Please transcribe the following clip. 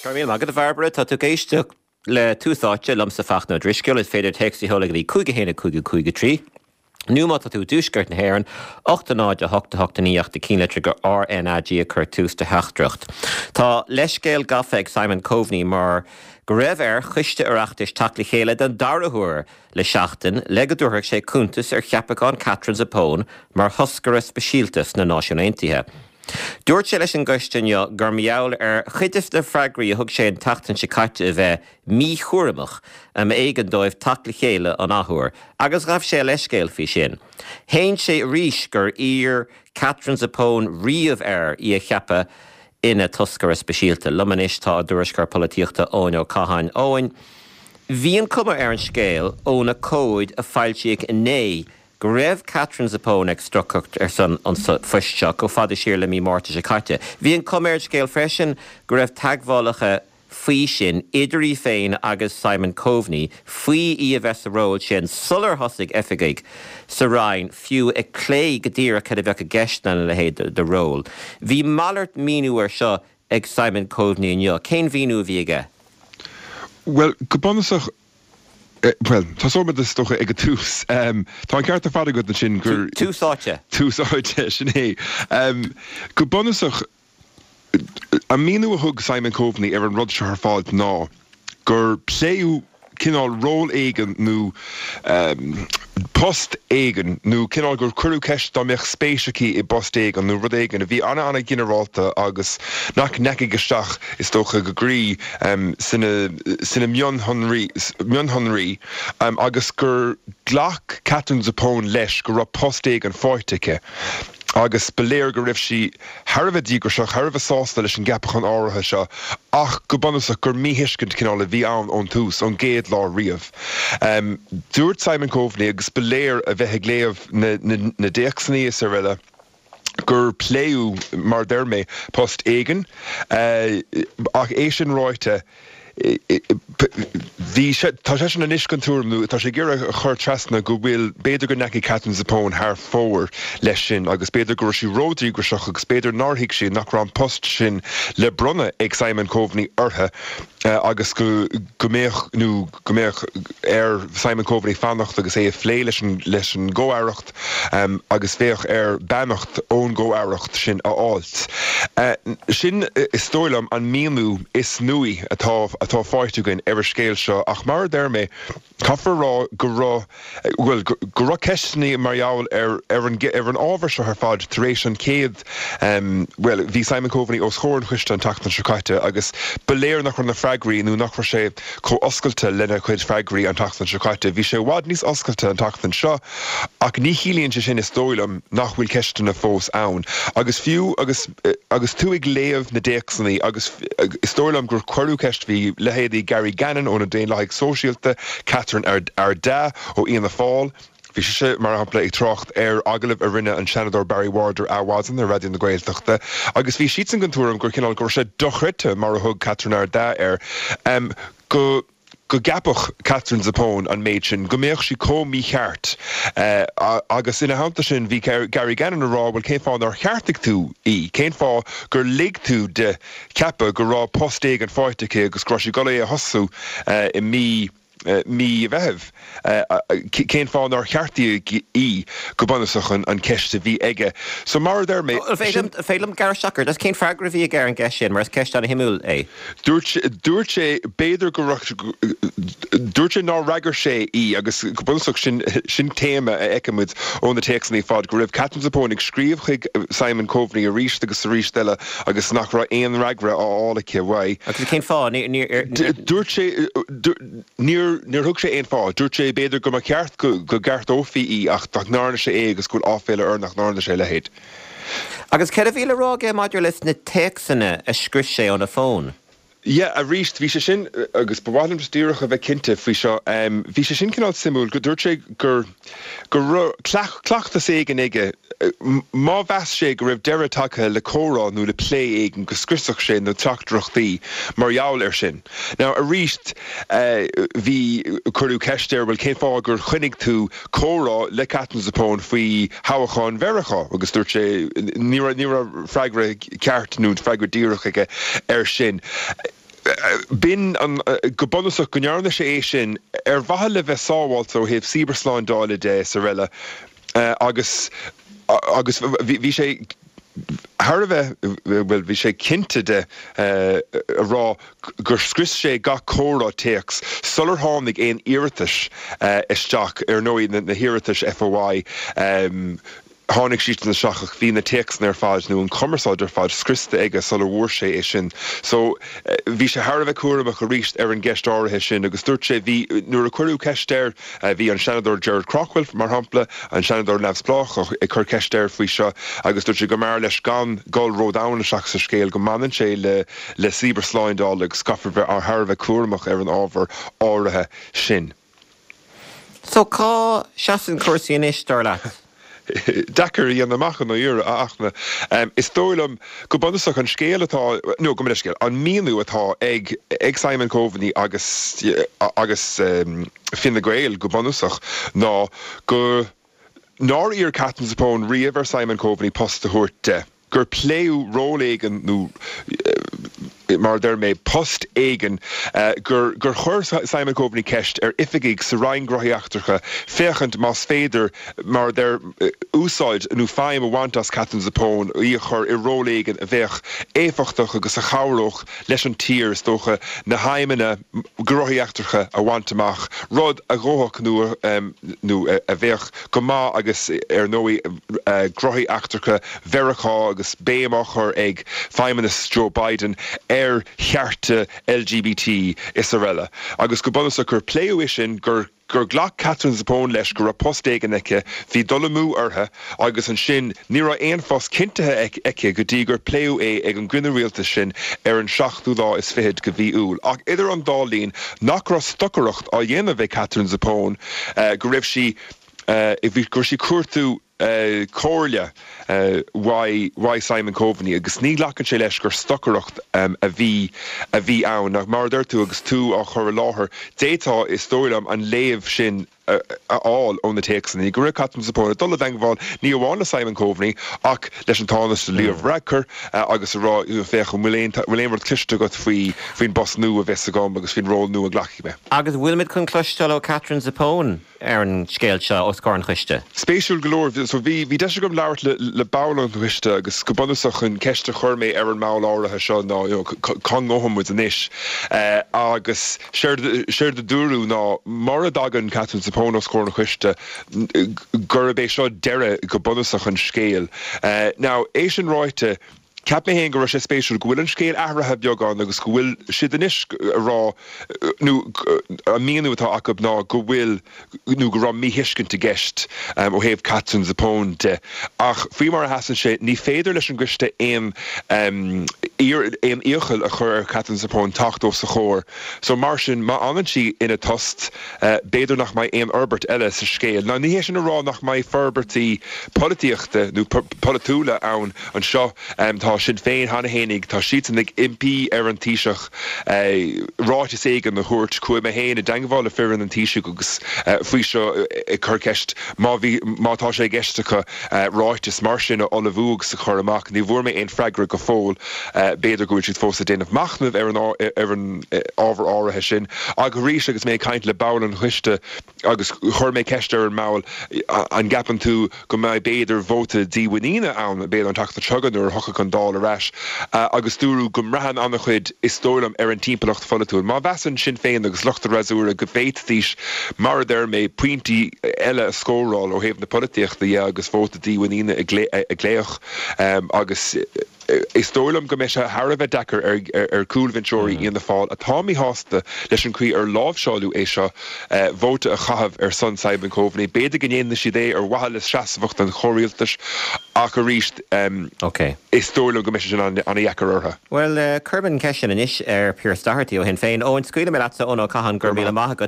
Carmíl magad a bharbara tá tú géiste le túsáte lam sa fachna drisceil is féidir textí thola í cúige héna cúige trí. Nú má tú dúsgurt na hhéann 8 8 cíletre gur RNAG a chur tús de heachtracht. Tá leiscéal gafeig Simon Coveney mar go raibh chuiste arachtas tacla chéile den darathúir le seachtain legadúthach sé cúntas cheapacán Catherine Zappone mar thoscar speisialtas na náisiúnaithe. Dúirt sé leis an gcuisteanne gur meall chuidir na freigraí a thug sé an tatan se caite a bheith míchuaireamach am éigean dóibh tacla chéile an áthúir, agus raibh sé leiscéal fí sin. Théann sé ríis gur ír Catherine Zappone riamh í a cheapa ina toscar speisialta, lumanis tá dúriscar políochta Óin Caháin Óin. Bhíonn cuma an scéal óna cóid a fáiltíigh inné go raibh Catherine Zappone ag strucacht san an fuisteach go fada siar le mí mórta sé caite. Bhíonn cumir scéal freisin go raibh tagmhálacha faoi sin idirí féin agus Simon Coveney faoi í a bheits a ról sin sular thosaigh effigaigh sa rainn fiú ag clé go dtír a cad a bheith a gceistna le héad de ról. Bhí mallart míniúar seo ag Simon Coveney inniu. Cén bhíú bhí aige? Well, go bonasach well, tá sómad is stocha ag a tús. Tá an ceart a fada go na sin gur... Túsáte. Túsáte, sin é. Go bonasach, a míú a thug Simon Coveney ar an rud se ar fád ná, gur pléú cinál ról éigen nó post éigen nó cinál gur curú ceist dá meach spéisiací I post éigen nó rud éigen a bhí anna generalta agus nach neci geisteach is tócha go grí sinna mionhonrí agus gur ghlach Catherine Zappone leis gur ra post éigen fáitice. Agus beléir go raibh si Harbh dígur Harbh sásta leis an gapachan áirithe seo ach go bonasach gur míhiiscint cinál le bhí ann ón tús an géad lá riamh. Dúirt Simon Coveney agus beléir a bheith ag léamh na déachsaní is riile gur pléú mar dermé post éigen ach é sin ráite tá sé sin an iscantúrmú tá sé gur a chur trasna go bhfuil beidir go neci Catherine Zappone thar fór leis sin agus beidir gur sí ródí go seach agus beidir nárthaigh sin nach ran post sin le brunne ag Simon Coveney orthe agus go méoch Simon Coveney fannacht agus é phlé leis an ggóáireacht agus féoch bannacht ón ggóáireacht sin a áilt. Sin is tóilm an míú is nui atá fáitúgain ar scéil seo ach mar dermé caithfar rá go rá ceistní marall ar an ábhar seo ar fád taréis an céad well bhí Simon Coveney os chóir an chuiste an tatan secaite agus beléir nach chun na freigraí nó nach ra sé có oscailte lena chuid freigraí an tatan secaite. Bhí sé bhád níos oscailte an tatan seo ach ní chiíonn sé sin is tóilm nach bhfuil ceiste na fós ann. Agus fiú agus tú ag léamh na déachsaní agus is tóilm gur chuirú ceist bhí lehéadí Gary Gannon ó na déon leigh sóisialta, Catherine ar da ó Ian the Fall. Bhí sé mar hapla ag trocht ar agalah a rinne an senador Barry Warder áhhasan a radion na Gaeltachta. Agus bhí siad an gantúram gur cinál gur sé dochrite mar a thug Catherine ar da ar. Go gapach Catherine Zappone an méid sin, go méoch si mí cheart. Agus ina hananta sin bhí Gary Gannon a rá bhfuil cén fá nar cheartach tú cén fá gur lig tú de ceapa gur rá post éigen fáitice agus gro si go é a hosú I mí bheitheh. Cén fá nar cheartaí go bonasach an ceiste bhí aige. So mar dermé... Féilm gar seachar, das cén freigra bhí gar an ceist sin, mar ceist an himúil é. Dúirt sé béidir dúirt sé ná raigar sé agus go bonasach sin téma a eicimid ón na teachsaní fád go raibh Catherine Zappone ag scríomh chuig Simon Coveney a ríist agus a ríistile agus nach ra éon raigra álacha bhaid. Agus cén fá dúirt sé níor thug sé éon fá, dúirt sé béidir go mar ceart go gceart ófií ach nach nána sé agus gúil áféile ar nach nána sé le héad. Agus cead a bhíle rágé maidir leis na teachsanna a scris sé an a fón? Yeah, a ríist bhí sé sin agus bhhailm stíocha bheith cinnte faoi seo bhí sé sin cinál simúil go dúirt sé gur cleachtas éigen aige má bheas sé go raibh deire take le córá nó le plé éigen go scriosach sin nó teachtrachtaí marall ar sin. Now a ríist bhí curú ceisteir bhfuil cén fá gur chuinnig tú córá le Catherine Zappone faoi hathachán verachá agus dúirt sé ní a freigra ceart nó freigra díireach aige ar sin. bin an go bonusach gonnearna sé é sin bhatha le bheith sábháilt ó thaobh Sibreasláin dála de sa riile agus bhí sé Har bheith bhí sé cinnte de rá gur scris sé ga córá teachs sular tháinig éon iiritas isteach ar nóí na hiiritas FOI Hánig síte na seachach hí na teachsan ar fáid nó an commeráid ar fáid scrista aige sular bhór sé é sin. So bhí sé Har bheith cuaramach a ríist ar an gceist áirithe sin, agus dúirt sé bhí nuair a chuirú ceisteir bhí an senador Gerard Craughwell mar hampla, an senador Nevs Bloch i chur ceisteir faoi seo, agus dúirt sé go mar leis gan gáil ródána seach sa scéal go manan sé le Sibreasláin dála agus scafar bheith ar Har bheith cuaramach ar an ábhar áirithe sin. So cá seasan cuasaí inis dar leat? Dakar í an amachchan nó dúra aachna. Is dóilm go bunasach an scéal atá, nó go scéal, an míú atá ag Simon Coveney agus Finn na Gael go bunasach ná go nár ír catan sa pón riamh Simon Coveney post a thuirte. Gur pléú ról éigen nó mar der mé post éigen gur chuir Simon Coveney ceist ar ifigigh sa rain grothíachtarcha féchant más féidir mar der úsáid nó féim a bhaint as catan sa pón í chur I ról éigen a bheith éfachtach agus a chabhróch leis an tír stocha na haimena grothíachtarcha a bhaintach rud a ggóthach nó a bheith go má agus ar nóí grothíachtarcha verachá agus béamachar ag feiminis Joe Biden ar chearta LGBT is a riile. Agus go bunasach gur pléú sin gur ghlach Catherine Zapone leis gur a post éigen aice bhí dul mú ortha agus an sin ní ra éon fós cinntethe aice go dtí gur pléú ag an gcuine rialta sin ar an 7 is fihead go bhí úl. Ach idir an dálín nach ra stocarocht á dhéanamh bheith Catherine Zapone go raibh si gur si cuairtú cóirle why Simon Coveney agus ní lecan sé leis gur stocarocht a bhí ann nach mar dúirtú agus tú á chur láthair détá is tóilm an léamh sin all on the takes and the gur Catherine Zapone dul bhain ní bháinna Simon Coveney ach leis an tánas Leo Recker agus rá féch bhfuil cliste go faoin boss nu a bheits agam agus faoin ró nu a ghlachi be. Agus bhfuil mid chun cloisteáil ó Catherine Zapone ar an scéal seo os gar an chuiste. Spéisiúil golóir, so bhí de gom leabhart le bála an chuiste agus go bunasach an ceiste chuirmé ar an máil áirithe seo ná con nóham with an isis agus séir de dúrú ná mar a dagan Catherine Zapone os cór na chuiste gur bé seo deire go bunasach an scéal. Now é sin ráite Cap mé hén go sé spéisiúil go bhfuil an scéal ahrathe beagán agus go bhfuil siad inis rá nó a míanú atá acu ná go bhfuil nó go rá míhiiscinnta gceist ó thaobh Catherine Zapone de. Ach faoi mar a hasan sé ní féidir leis an gcuiste éon íochail a chur Catherine Zapone tachtó sa chóir. So mar sin má anan si ina tost béidir nach mai éon Herbert eile sa scéal. Ná ní hé sin a rá nach mai ferbertí polítíochta nó politúla ann an seo tá sin féin hána hénig tá siatannig impí ar an tíiseach ráite éigen na thuirt chuir me héin a dangháil a fearan an tíiseach agus faoi seo i chur ceist mátá sé geistecha ráites mar sin a olahúg sa chur amach ní bhfuair mé éon freigra go fóil béidir go siad fós a déanamh machnamh ar an ábhar áirithe sin agus rís agus mé caint le báil an chuiste agus chur mé ceiste ar an máil an gapan tú go mé béidir vóta díhaíine ann béidir an tata tugan ar thocha chun dáil aráis agus dúrú go mrahan anna chuid is tólam ar an timpplacht folitúil. Má bhesan sin féin agus luchta razúra go féittíis mar der mé puintí eile a scóráil ó héobh na polítíochta agus vóta díhaíine a gléoch agus is tólam go mé se Harbheith Decker ar coolvintóí íon na fáil a táí hásta leis an chuí ar lábhseáú é seo vóta a chahabh ar son Simon Coveney. Béidir gnéanana si dé ar wathal is seasamhacht an choirialtas ach a ríist is tólam go mé sin an dhechar ortha. Well, Curban ceisian inis ar Pierce Doherty ó hen féin ó an scuile mé láta ón ó caihan gur míle maith